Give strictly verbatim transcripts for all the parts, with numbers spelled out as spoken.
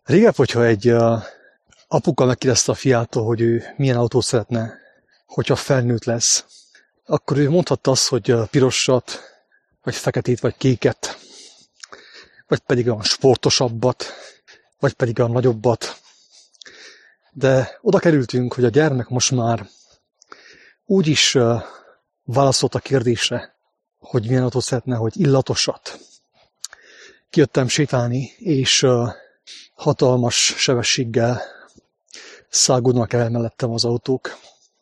Régebb, hogyha egy uh, apuka megkérdezte a fiától, hogy ő milyen autót szeretne, hogyha felnőtt lesz, akkor ő mondhatta azt, hogy uh, pirosat, vagy feketét, vagy kéket, vagy pedig olyan sportosabbat, vagy pedig olyan nagyobbat. De oda kerültünk, hogy a gyermek most már úgy is uh, válaszolt a kérdésre, hogy milyen autót szeretne, hogy illatosat. Kijöttem sétálni, és uh, hatalmas sebességgel szágódnak el mellettem az autók.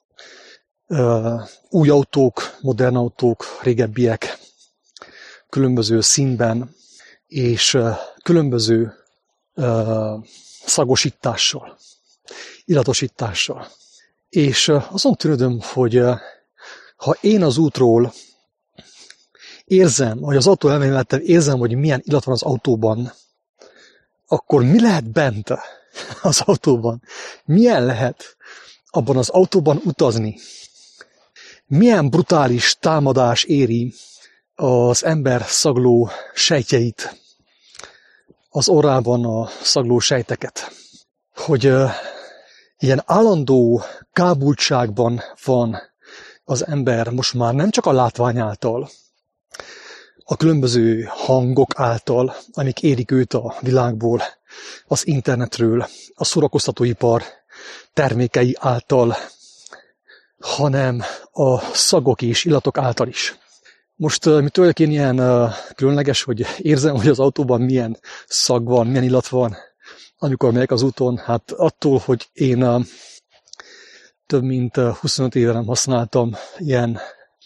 Uh, új autók, modern autók, régebbiek, különböző színben, és uh, különböző uh, szagosítással, illatosítással. És uh, azon tűnődöm, hogy uh, ha én az útról érzem, hogy az autó elmegy mellettem, érzem, hogy milyen illat van az autóban, akkor mi lehet bent az autóban? Milyen lehet abban az autóban utazni? Milyen brutális támadás éri az ember szagló sejtjeit, az orrában a szagló sejteket? Hogy uh, ilyen állandó kábultságban van az ember most már nem csak a látvány által, a különböző hangok által, amik érik őt a világból, az internetről, a szórakoztatóipar termékei által, hanem a szagok és illatok által is. Most mitől én ilyen uh, különleges, hogy érzem, hogy az autóban milyen szag van, milyen illat van, amikor megyek az úton? Hát attól, hogy én uh, több mint uh, huszonöt éve nem használtam ilyen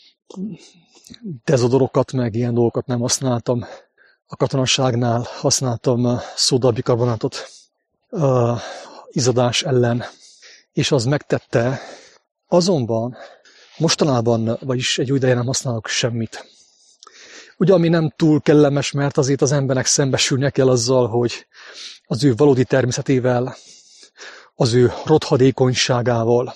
dezodorokat, meg ilyen dolgokat nem használtam. A katonaságnál használtam szódabikarbonátot uh, izzadás ellen, és az megtette. Azonban mostanában, vagyis egy új ideje nem használok semmit. Ugye, ami nem túl kellemes, mert azért az embernek szembesülnie kell azzal, hogy az ő valódi természetével, az ő rothadékonyságával,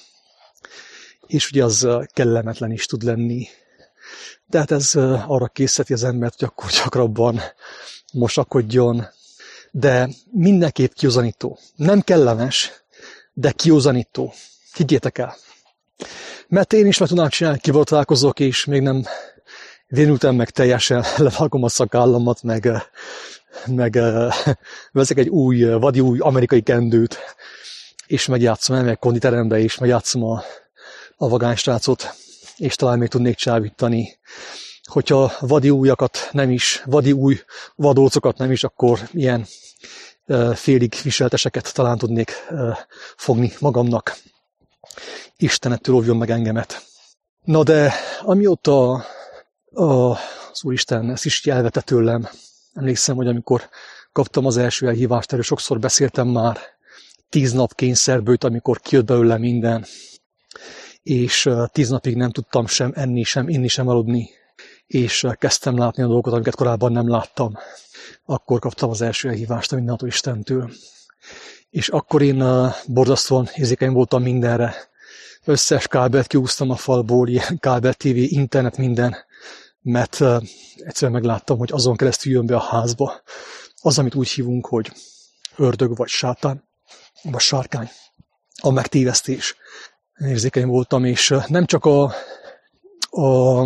és ugye az kellemetlen is tud lenni. De hát ez arra készíti az embert, hogy akkor gyakrabban mosakodjon. De mindenképp kiózanító. Nem kellemes, de kiózanító. Higgyétek el. Mert én is meg tudnám csinálni, kivel találkozok, és még nem vénültem meg teljesen, levágom a szakállamat, meg, meg veszek egy új, vadi új amerikai kendőt, és megjátszom, elmegyek konditerembe, és megjátszom a, a vagánysrácot, és talán még tudnék csábítani. Hogyha vadi újakat nem is, vadi új vadócokat nem is, akkor ilyen uh, félig viselteseket talán tudnék uh, fogni magamnak. Isten ettől óvjon meg engemet. Na de amióta a, az Úristen ezt is elvette tőlem, emlékszem, hogy amikor kaptam az első elhívást, erről sokszor beszéltem már, tíz nap kényszerbőt, amikor kijött belőle minden, és tíz napig nem tudtam sem enni, sem inni, sem aludni, és kezdtem látni a dolgokat, amiket korábban nem láttam. Akkor kaptam az első elhívást a mindenható Istentől. És akkor én borzasztóan érzékeny voltam mindenre. Összes kábelt kiúztam a falból, ilyen kábel, tévé, internet, minden, mert egyszerűen megláttam, hogy azon keresztül jön be a házba az, amit úgy hívunk, hogy ördög, vagy sátán, vagy sárkány, a megtévesztés. Érzékeny voltam, és nem csak a, a,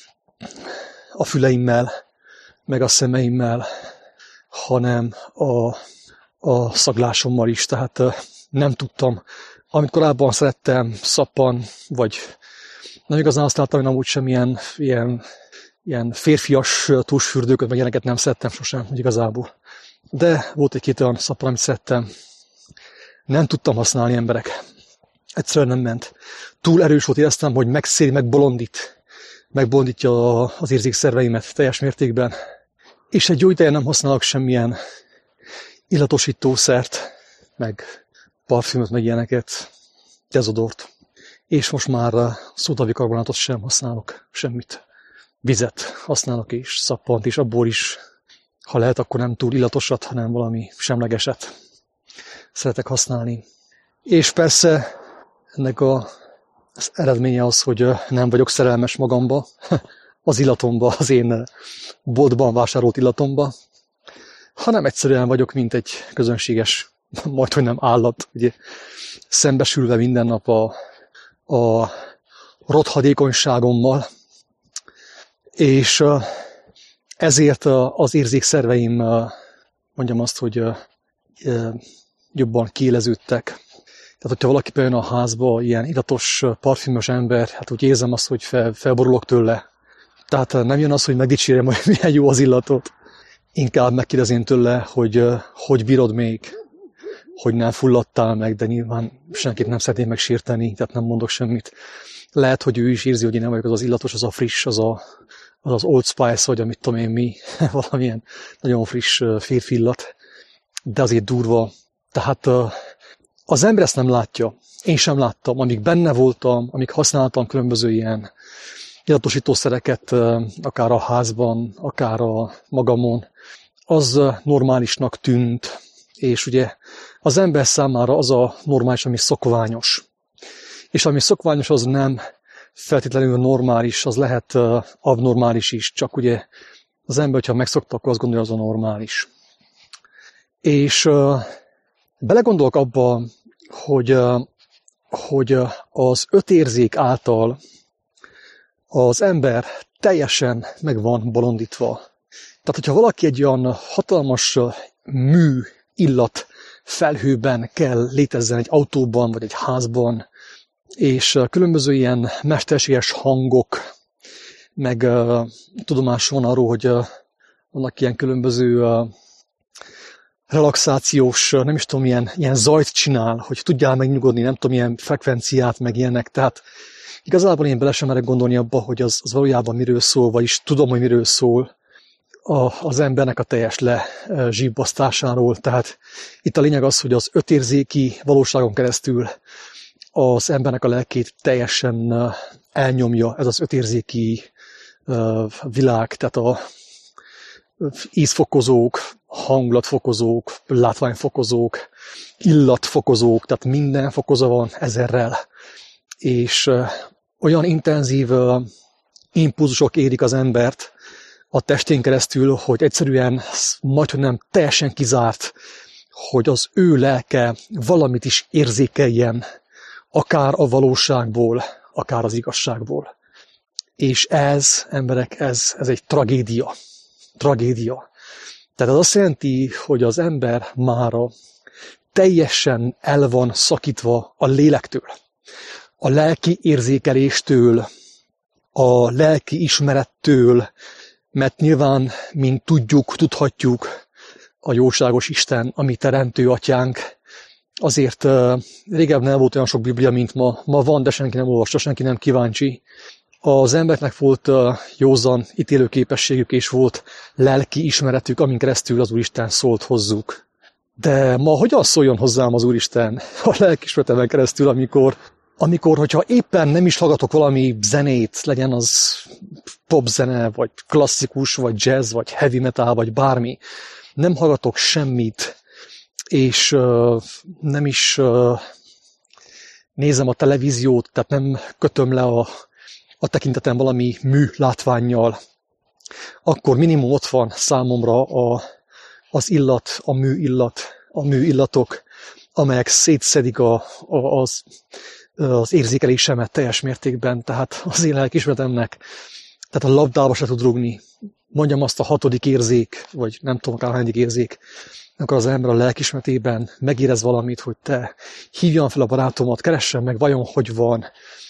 a füleimmel, meg a szemeimmel, hanem a, a szaglásommal is. Tehát nem tudtam, amit korábban szerettem, szappan, vagy nem igazán használtam, én amúgy sem ilyen, ilyen, ilyen férfias tusfürdőköt, meg ilyeneket nem szerettem sosem, igazából. De volt egy-két olyan szappan, amit szerettem. Nem tudtam használni, emberek. Egyszerűen nem ment. Túl erős volt, éreztem, hogy megszéli, megbolondít. Megbolondítja az érzékszerveimet teljes mértékben. És egy jó ideje nem használok semmilyen illatosítószert, meg parfümöt, meg ilyeneket, dezodort. És most már szódabikarbonátot sem használok, semmit. Vizet használok, és szappant, és abból is, ha lehet, akkor nem túl illatosat, hanem valami semlegeset szeretek használni. És persze ennek a, az eredménye az, hogy nem vagyok szerelmes magamba, az illatomba, az én boltban vásárolt illatomba, hanem egyszerűen vagyok, mint egy közönséges majdhogy nem állat, ugye, szembesülve minden nap a, a rothadékonyságommal, és ezért az érzékszerveim, mondjam azt, hogy jobban kiéleződtek. Tehát, hogyha valaki bejön a házba, ilyen illatos, parfümös ember, hát úgy érzem azt, hogy fel, felborulok tőle. Tehát nem jön az, hogy megdicsérjem, hogy milyen jó az illatot. Inkább megkérdezem tőle, hogy hogy bírod még, hogy nem fulladtál meg, de nyilván senkit nem szeretném megsérteni, tehát nem mondok semmit. Lehet, hogy ő is érzi, hogy én nem vagyok az az illatos, az a friss, az a, az, az Old Spice, vagy amit tudom én mi, valamilyen nagyon friss férfi illat, de azért durva. Tehát az ember ezt nem látja. Én sem láttam, amíg benne voltam, amíg használtam különböző ilyen illatosítószereket, akár a házban, akár a magamon, az normálisnak tűnt, és ugye az ember számára az a normális, ami szokványos. És ami szokványos, az nem feltétlenül normális, az lehet abnormális is, csak ugye az ember, hogyha megszokta, akkor azt gondolja, az a normális. És belegondolok abba, hogy, hogy az öt érzék által az ember teljesen meg van bolondítva. Tehát, hogyha valaki egy olyan hatalmas mű illat felhőben kell létezzen egy autóban, vagy egy házban, és különböző ilyen mesterséges hangok, meg uh, tudomás van arról, hogy uh, vannak ilyen különböző uh, relaxációs, uh, nem is tudom, ilyen, ilyen zajt csinál, hogy tudjál megnyugodni, nem tudom, ilyen frekvenciát, meg ilyenek. Tehát igazából én bele sem merek gondolni abba, hogy az, az valójában miről szól, vagyis tudom, hogy miről szól a, az embernek a teljes lezsibbasztásáról. Tehát itt a lényeg az, hogy az ötérzéki valóságon keresztül az embernek a lelkét teljesen elnyomja ez az ötérzéki világ, tehát a ízfokozók, hangulatfokozók, látványfokozók, illatfokozók, tehát minden fokozó van ezerrel. És olyan intenzív impulzusok érik az embert a testén keresztül, hogy egyszerűen majdhogy nem teljesen kizárt, hogy az ő lelke valamit is érzékeljen, akár a valóságból, akár az igazságból. És ez, emberek, ez, ez egy tragédia. Tragédia. Tehát ez azt jelenti, hogy az ember mára teljesen el van szakítva a lélektől, a lelki érzékeléstől, a lelki ismerettől, mert nyilván, mint tudjuk, tudhatjuk, a jóságos Isten, a mi teremtő atyánk, azért uh, régebben nem volt olyan sok Biblia, mint ma. Ma van, de senki nem olvasta, senki nem kíváncsi. Az embereknek volt uh, józan ítélőképességük, és volt lelki ismeretük, amin keresztül az Úristen szólt hozzuk. De ma hogyan szóljon hozzám az Úristen a lelki ismeretemen keresztül, amikor, amikor, hogyha éppen nem is hallgatok valami zenét, legyen az popzene, vagy klasszikus, vagy jazz, vagy heavy metal, vagy bármi, nem hallgatok semmit, és uh, nem is uh, nézem a televíziót, tehát nem kötöm le a, a tekintetem valami mű látvánnyal, akkor minimum ott van számomra a, az illat, a mű illat, a mű illatok, amelyek szétszedik a, a, az, az érzékelésemet teljes mértékben, tehát az én lelkiismeretemnek, tehát a labdába se tud rúgni. Mondjam azt, a hatodik érzék, vagy nem tudom, akár hányadik érzék, amikor az ember a lelkismeretében megérez valamit, hogy te hívjam fel a barátomat, keressen meg, vajon hogy van,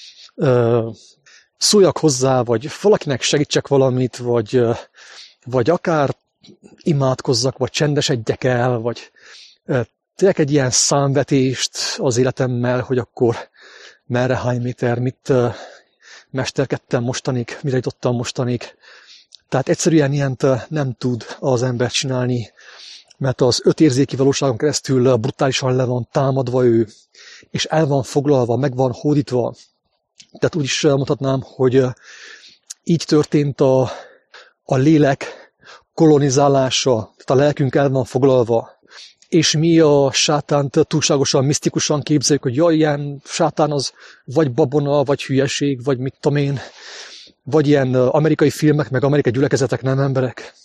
szóljak hozzá, vagy valakinek segítsek valamit, vagy, vagy akár imádkozzak, vagy csendesedjek el, vagy tényleg egy ilyen számvetést az életemmel, hogy akkor merre, hány méter, mit mesterkedtem mostanig, mire jutottam mostanig. Tehát egyszerűen ilyent nem tud az ember csinálni, mert az öt érzéki valóságon keresztül brutálisan le van támadva ő, és el van foglalva, meg van hódítva. Tehát úgy is mondhatnám, hogy így történt a, a lélek kolonizálása, tehát a lelkünk el van foglalva, és mi a sátánt túlságosan, misztikusan képzeljük, hogy jaj, ilyen sátán az vagy babona, vagy hülyeség, vagy mit tudom én, vagy ilyen amerikai filmek, meg amerikai gyülekezetek, nem emberek.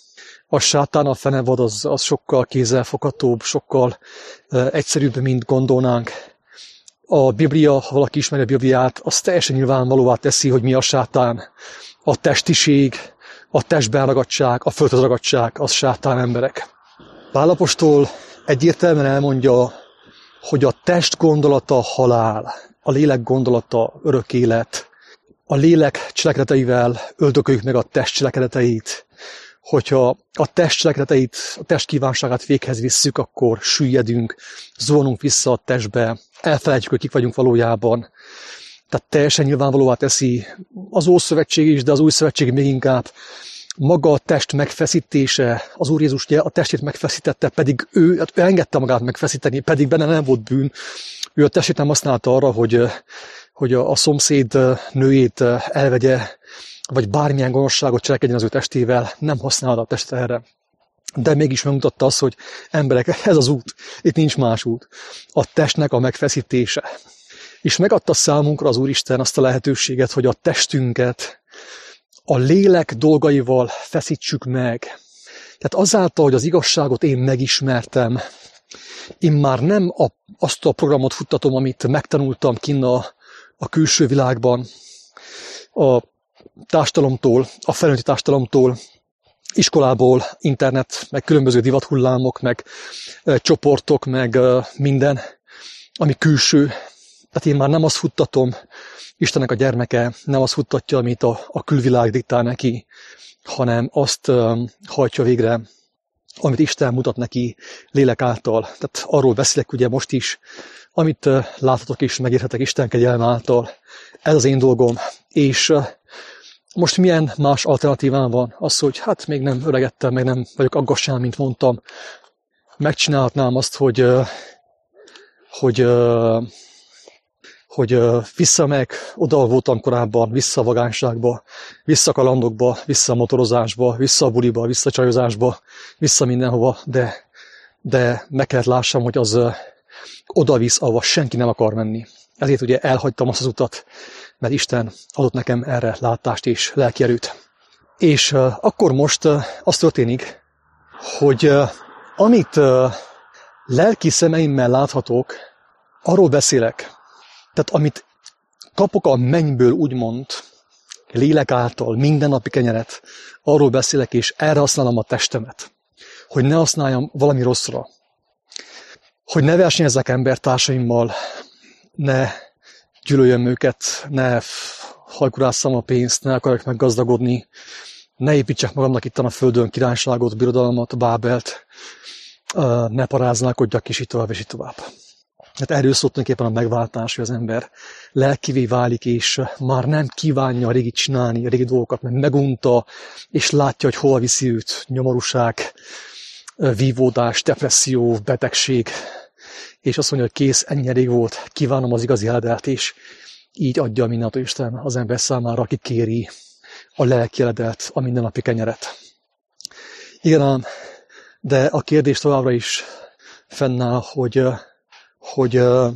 A sátán, a fenevad az, az sokkal kézzelfoghatóbb, sokkal uh, egyszerűbb, mint gondolnánk. A Biblia, ha valaki ismeri a Bibliát, az teljesen nyilvánvalóvá teszi, hogy mi a sátán. A testiség, a testben ragadtság, a földhöz ragadtság, az sátán emberek. Pál apostol egyértelműen elmondja, hogy a test gondolata halál, a lélek gondolata örök élet. A lélek cselekedeteivel öldököljük meg a test cselekedeteit. Hogyha a test cselekedeteit, a test kívánságát véghez visszük, akkor süllyedünk, zónunk vissza a testbe, elfelejtjük, hogy kik vagyunk valójában. Tehát teljesen nyilvánvalóvá teszi az Ószövetség is, de az Új Szövetség még inkább. Maga a test megfeszítése, az Úr Jézus a testét megfeszítette, pedig ő, hát ő engedte magát megfeszíteni, pedig benne nem volt bűn. Ő a testét nem használta arra, hogy, hogy a, a szomszéd nőjét elvegye, vagy bármilyen gonoszságot cselekedjen az ő testével, nem használta a testet erre. De mégis megmutatta azt, hogy emberek, ez az út, itt nincs más út. A testnek a megfeszítése. És megadta számunkra az Úristen azt a lehetőséget, hogy a testünket a lélek dolgaival feszítsük meg. Tehát azáltal, hogy az igazságot én megismertem, én már nem a, azt a programot futtatom, amit megtanultam kinn a, a külső világban, a társadalomtól, a felnőtti társadalomtól, iskolából, internet, meg különböző divathullámok, meg e, csoportok, meg e, minden, ami külső. Tehát én már nem azt futtatom, Istennek a gyermeke nem azt futtatja, amit a, a külvilág diktál neki, hanem azt um, hajtja végre, amit Isten mutat neki lélek által. Tehát arról beszélek ugye most is, amit uh, láthatok és megérhetek Isten kegyelme által. Ez az én dolgom. És uh, most milyen más alternatívám van? Az, hogy hát még nem öregettem, meg nem vagyok aggassán, mint mondtam. Megcsinálhatnám azt, hogy, uh, hogy uh, hogy visszamegyek, oda voltam korábban, vissza a vagányságba, vissza a kalandokba, vissza a motorozásba, vissza a buliba, vissza a csajozásba, vissza mindenhova, de, de meg kellett lássam, hogy az oda visz, ahova senki nem akar menni. Ezért ugye elhagytam azt az utat, mert Isten adott nekem erre látást és lelki erőt. És akkor most az történik, hogy amit lelki szemeimmel láthatok, arról beszélek. Tehát amit kapok a mennyből, úgymond, lélek által, mindennapi kenyeret, arról beszélek, és erre használom a testemet. Hogy ne használjam valami rosszra. Hogy ne versenyezzek embertársaimmal, ne gyűlöljem őket, ne hajkurásszam a pénzt, ne akarok meggazdagodni, ne építsek magamnak itt a földön királyságot, birodalmat, Bábelt, ne paráználkodjak, és így tovább, és így tovább. Hát erről szólt tulajdonképpen a megváltás, hogy az ember lelkivé válik, és már nem kívánja a régit csinálni, a régi dolgokat, mert megunta, és látja, hogy hol viszi őt nyomorúság, vívódás, depresszió, betegség, és azt mondja, hogy kész, ennyi elég volt, kívánom az igazi eledelt, és így adja mindent Isten az ember számára, aki kéri a lelki eledelt, a mindennapi kenyeret. Igen, de a kérdés továbbra is fennáll, hogy hogy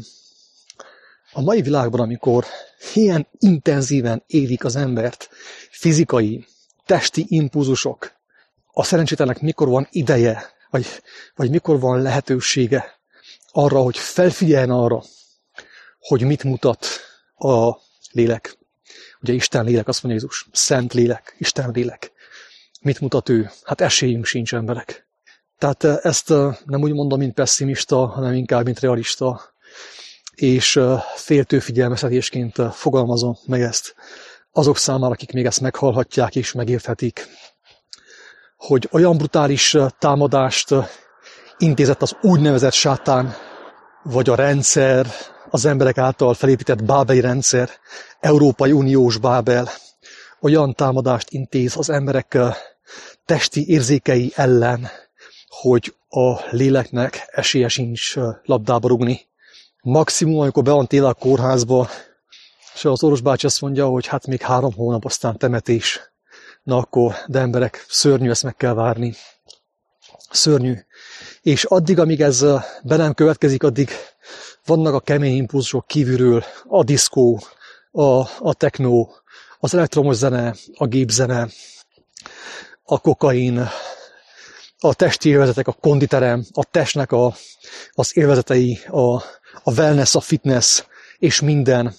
a mai világban, amikor ilyen intenzíven érik az embert fizikai, testi impulzusok, a szerencsétlenek mikor van ideje, vagy, vagy mikor van lehetősége arra, hogy felfigyeljen arra, hogy mit mutat a lélek. Ugye Isten lélek, azt mondja Jézus, szent lélek, Isten lélek. Mit mutat ő? Hát esélyünk sincs, emberek. Tehát ezt nem úgy mondom, mint pessimista, hanem inkább, mint realista, és féltő figyelmeztetésként fogalmazom meg ezt azok számára, akik még ezt meghallhatják és megérthetik, hogy olyan brutális támadást intézett az úgynevezett sátán, vagy a rendszer, az emberek által felépített bábeli rendszer, Európai Uniós Bábel, olyan támadást intéz az emberek testi érzékei ellen, hogy a léleknek esélye sincs labdába rugni. Maximum, amikor be van téve a kórházba, és az orvosbácsi azt mondja, hogy hát még három hónap, aztán temetés. Na akkor, de emberek, szörnyű, ezt meg kell várni. Szörnyű. És addig, amíg ez be nem következik, addig vannak a kemény impulzusok kívülről, a diszkó, a, a techno, az elektromos zene, a gépzene, a kokain, a testi élvezetek, a konditerem, a testnek a, az élvezetei, a, a wellness, a fitness, és minden.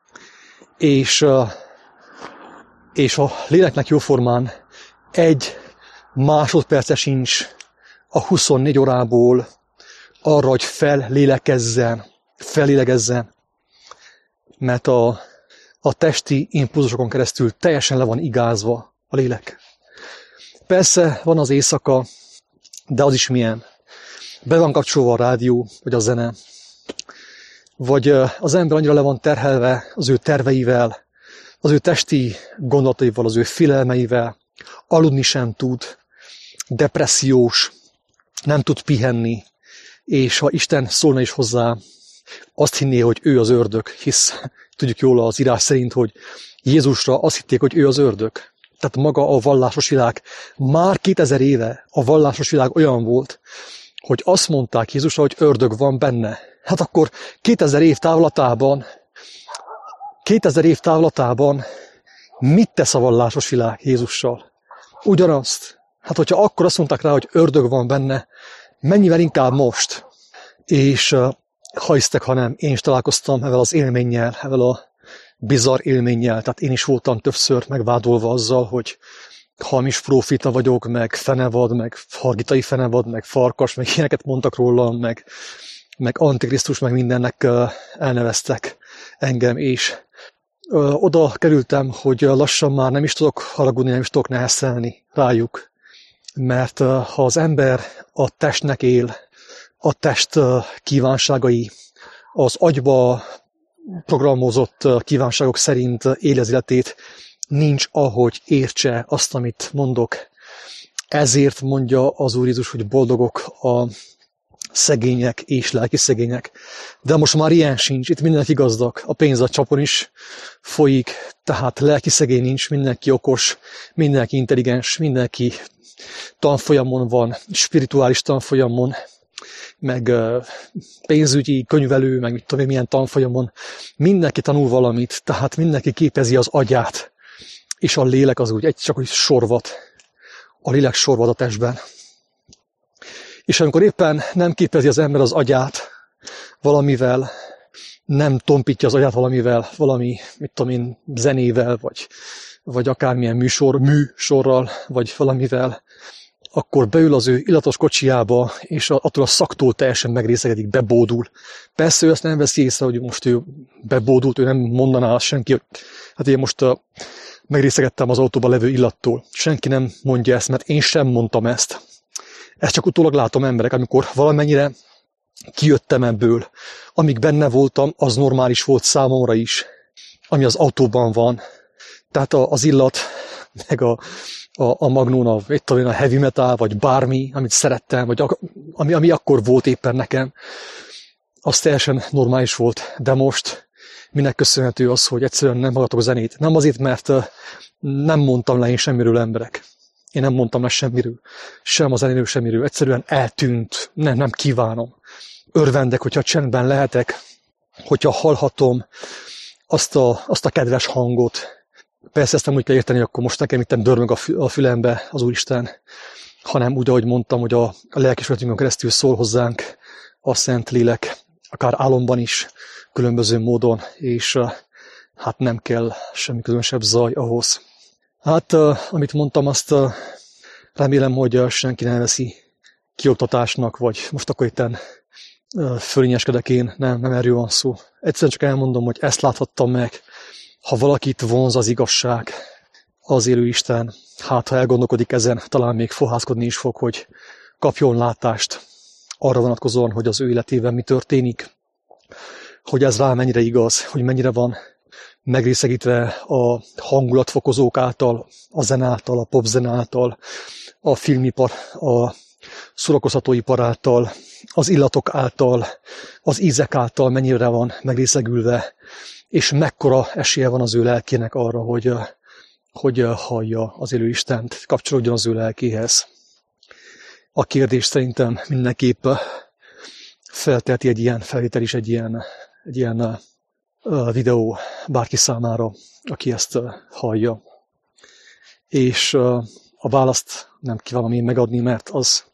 És, és a léleknek jóformán egy másodperce sincs a huszonnégy órából arra, hogy fellélekezzen, fellélegezzen, mert a, a testi impulzusokon keresztül teljesen le van igázva a lélek. Persze van az éjszaka, de az is milyen. Be van kapcsolva a rádió, vagy a zene, vagy az ember annyira le van terhelve az ő terveivel, az ő testi gondolataival, az ő félelmeivel, aludni sem tud, depressziós, nem tud pihenni, és ha Isten szólna is hozzá, azt hinné, hogy ő az ördög, hisz tudjuk jól az írás szerint, hogy Jézusra azt hitték, hogy ő az ördög. Tehát maga a vallásos világ, már kétezer éve a vallásos világ olyan volt, hogy azt mondták Jézusra, hogy ördög van benne. Hát akkor kétezer év távlatában, kétezer év távlatában mit tesz a vallásos világ Jézussal? Ugyanazt. Hát hogyha akkor azt mondták rá, hogy ördög van benne, mennyivel inkább most. És ha hisztek, ha nem, én is találkoztam ezzel az élménnyel, ezzel a bizarr élménnyel. Tehát én is voltam többször megvádolva azzal, hogy hamis profita vagyok, meg fenevad, meg hargitai fenevad, meg farkas, meg ilyeneket mondtak rólam, meg, meg antikrisztus, meg mindennek elneveztek engem, és oda kerültem, hogy lassan már nem is tudok haragudni, nem is tudok neheztelni rájuk. Mert ha az ember a testnek él, a test kívánságai, az agyba programozott kívánságok szerint éli az életét, nincs ahogy értse azt, amit mondok. Ezért mondja az Úr Jézus, hogy boldogok a szegények és lelki szegények. De most már ilyen sincs, itt mindenki gazdag, a pénz a csapon is folyik, tehát lelki szegény nincs, mindenki okos, mindenki intelligens, mindenki tanfolyamon van, spirituális tanfolyamon, meg pénzügyi könyvelő, meg mit tudom én, milyen tanfolyamon. Mindenki tanul valamit, tehát mindenki képezi az agyát, és a lélek az úgy egy csak úgy sorvat. A lélek sorvad a testben. És amikor éppen nem képezi az ember az agyát valamivel, nem tompítja az agyát valamivel, valami, mit tudom én, zenével, vagy, vagy akármilyen műsor, műsorral, vagy valamivel, akkor beül az ő illatos kocsijába, és attól a szaktól teljesen megrészegedik, bebódul. Persze ő ezt nem veszi észre, hogy most ő bebódult, ő nem mondaná azt senki, hogy hát én most uh, megrészegettem az autóban levő illattól. Senki nem mondja ezt, mert én sem mondtam ezt. Ezt csak utólag látom emberek, amikor valamennyire kijöttem ebből. Amíg benne voltam, az normális volt számomra is, ami az autóban van. Tehát az illat, meg a, a, a magnón, a, a heavy metal, vagy bármi, amit szerettem, vagy ami, ami akkor volt éppen nekem, az teljesen normális volt. De most minek köszönhető az, hogy egyszerűen nem hallgatok a zenét. Nem azért, mert nem mondtam le én semmiről, emberek. Én nem mondtam le semmiről. Sem a zenéről, semmiről. Egyszerűen eltűnt. Nem, nem kívánom. Örvendek, hogyha csendben lehetek, hogyha hallhatom azt a, azt a kedves hangot. Persze ezt nem úgy kell érteni, akkor most nekem itt dörmög a fülembe az Úristen, hanem úgy, ahogy mondtam, hogy a, a lelkismeretünkön keresztül szól hozzánk a Szent Lélek, akár álomban is, különböző módon, és hát nem kell semmi különösebb zaj ahhoz. Hát, amit mondtam, azt remélem, hogy senki nem veszi kioktatásnak, vagy most akkor itten fölényeskedek én, nem, nem erről van szó. Egyszerűen csak elmondom, hogy ezt láthattam meg. Ha valakit vonz az igazság, az élő Isten, hát ha elgondolkodik ezen, talán még fohászkodni is fog, hogy kapjon látást arra vonatkozóan, hogy az ő életében mi történik, hogy ez rá mennyire igaz, hogy mennyire van megrészegítve a hangulatfokozók által, a zen által, a popzen által, a filmipar, a szórakoztatóipar által, az illatok által, az ízek által mennyire van megrészegülve, és mekkora esélye van az ő lelkének arra, hogy, hogy hallja az élő Istent, kapcsolódjon az ő lelkéhez. A kérdés szerintem mindenképp felteheti egy ilyen felvétel is, egy ilyen, egy ilyen videó bárki számára, aki ezt hallja. És a választ nem kívánom én megadni, mert az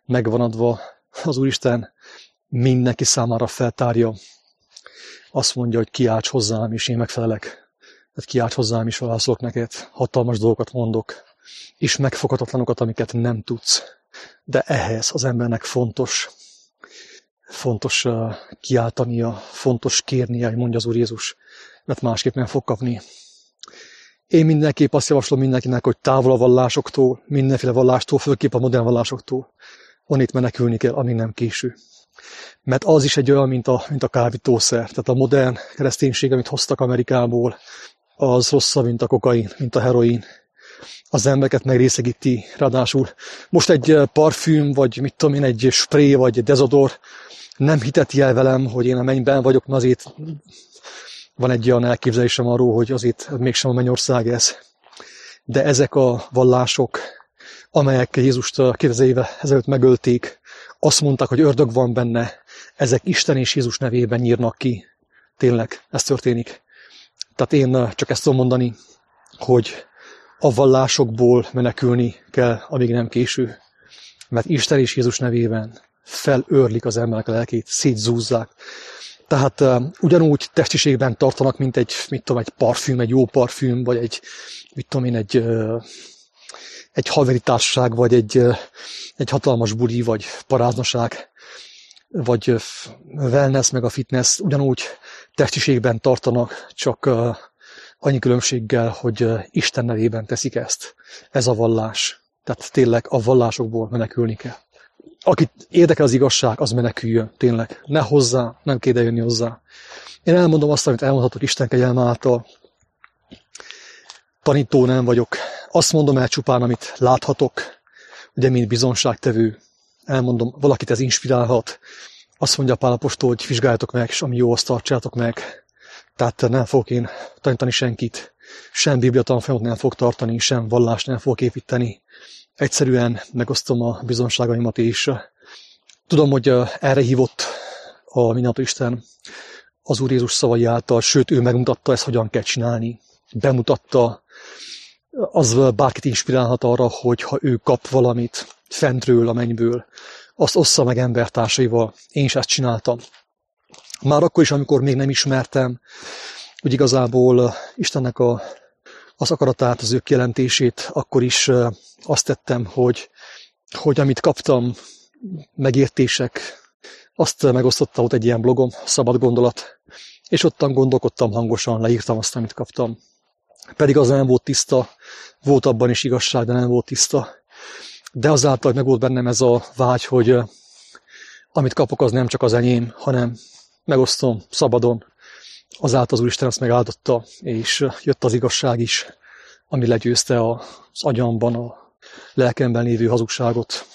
megvan adva, az Úristen mindenki számára feltárja. Azt mondja, hogy kiálts hozzám, és én megfelelek. Tehát kiálts hozzám, és válaszolok neked. Hatalmas dolgokat mondok, és megfoghatatlanokat, amiket nem tudsz. De ehhez az embernek fontos, fontos kiáltania, fontos kérnie, hogy mondja az Úr Jézus, mert másképp nem fog kapni. Én mindenképp azt javaslom mindenkinek, hogy távol a vallásoktól, mindenféle vallástól, főképp a modern vallásoktól. Onnét menekülni kell, amíg nem késő. Mert az is egy olyan, mint a, mint a kábítószer. Tehát a modern kereszténység, amit hoztak Amerikából, az rosszabb, mint a kokain, mint a heroin. Az embereket megrészegíti, ráadásul most egy parfüm, vagy mit tudom én, egy spré, vagy egy dezodor nem hiteti el velem, hogy én a mennyben vagyok, mert azért van egy olyan elképzelésem arról, hogy azért mégsem a mennyország ez. De ezek a vallások, amelyek Jézust kétezer éve ezelőtt megölték, azt mondták, hogy ördög van benne, ezek Isten és Jézus nevében nyírnak ki. Tényleg, ez történik. Tehát én csak ezt tudom mondani, hogy a vallásokból menekülni kell, amíg nem késő. Mert Isten és Jézus nevében felőrlik az emberek a lelkét, szétzúzzák. Tehát uh, ugyanúgy testiségben tartanak, mint egy, mit tudom, egy parfüm, egy jó parfüm, vagy egy, mit tudom én, egy, uh, egy haveri társaság, vagy egy, uh, egy hatalmas buli, vagy paráznaság, vagy uh, wellness, meg a fitness, ugyanúgy testiségben tartanak, csak uh, annyi különbséggel, hogy uh, Isten nevében teszik ezt. Ez a vallás. Tehát tényleg a vallásokból menekülni kell. Akit érdekel az igazság, az meneküljön, tényleg. Ne hozzá, nem kéne jönni hozzá. Én elmondom azt, amit elmondhatok Isten kegyelme által. Tanító nem vagyok. Azt mondom el csupán, amit láthatok, ugye, mint bizonságtevő. Elmondom, valakit ez inspirálhat. Azt mondja Pál apostol, hogy vizsgáljátok meg, és ami jó, azt tartsátok meg. Tehát nem fogok én tanítani senkit. Sem bibliatanfolyamot nem fogok tartani, sem vallást nem fogok építeni. Egyszerűen megosztom a bizonságaimat, és tudom, hogy erre hívott a mindenható Isten az Úr Jézus szavai által, sőt, ő megmutatta ezt, hogyan kell csinálni. Bemutatta, az bárkit inspirálhat arra, hogy ha ő kap valamit fentről, a mennyből, azt ossza meg embertársaival. Én is ezt csináltam. Már akkor is, amikor még nem ismertem, hogy igazából Istennek a az akaratát, az ő kijelentését, akkor is azt tettem, hogy, hogy amit kaptam, megértések, azt megosztottam, ott egy ilyen blogom, Szabad Gondolat, és ottan gondolkodtam hangosan, leírtam azt, amit kaptam. Pedig az nem volt tiszta, volt abban is igazság, de nem volt tiszta. De azáltal, hogy meg volt bennem ez a vágy, hogy amit kapok, az nem csak az enyém, hanem megosztom szabadon. Azáltal az Úristen azt megáldotta, és jött az igazság is, ami legyőzte az agyamban, a lelkemben lévő hazugságot.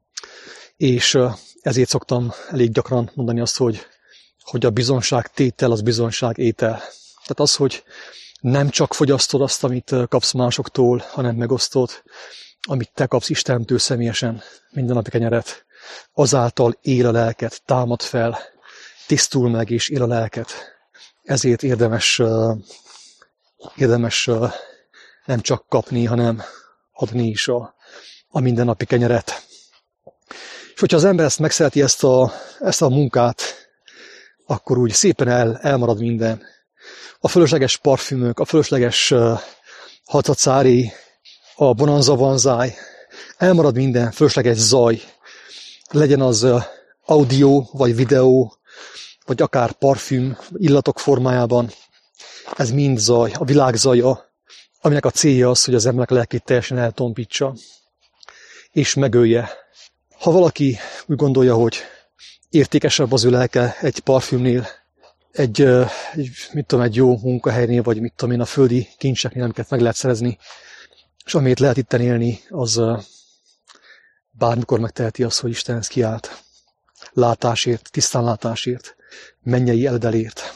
És ezért szoktam elég gyakran mondani azt, hogy, hogy a bizonság tétel az bizonság étel. Tehát az, hogy nem csak fogyasztod azt, amit kapsz másoktól, hanem megosztod, amit te kapsz Istentől személyesen, mindennapi kenyeret. Azáltal él a lelket, támad fel, tisztul meg és él a lelket. Ezért érdemes, uh, érdemes uh, nem csak kapni, hanem adni is a, a mindennapi kenyeret. És hogyha az ember ezt megszereti, ezt a, ezt a munkát, akkor úgy szépen el, elmarad minden. A fölösleges parfümök, a fölösleges uh, hatacári, a bonanza vanzáj, elmarad minden, fölösleges zaj. Legyen az uh, audio vagy videó, vagy akár parfüm, illatok formájában. Ez mind zaj, a világ zaja, aminek a célja az, hogy az emberek lelkét teljesen eltompítsa, és megölje. Ha valaki úgy gondolja, hogy értékesebb az ő lelke egy parfümnél, egy, egy, mit tudom, egy jó munkahelynél, vagy mit tudom én, a földi kincseknél, amiket meg lehet szerezni, és amit lehet itten élni, az bármikor megteheti azt, hogy Istenhez kiállt. Látásért, tisztánlátásért, mennyei eledelért.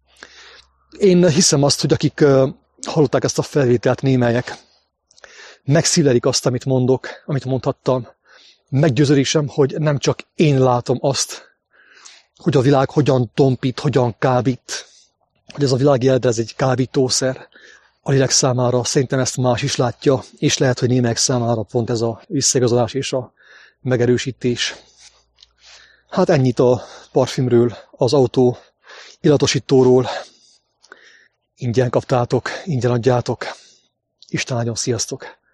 Én hiszem azt, hogy akik uh, hallották ezt a felvételt, némelyek, megszívlelik azt, amit mondok, amit mondhattam. Meggyőződésem, hogy nem csak én látom azt, hogy a világ hogyan tompít, hogyan kábít, hogy ez a világi eledel, ez egy kábítószer a lélek számára. Szerintem ezt más is látja, és lehet, hogy némelyek számára pont ez a visszaigazolás és a megerősítés. Hát ennyit a parfümről, az autó illatosítóról. Ingyen kaptátok, ingyen adjátok. Isten áldjon, sziasztok!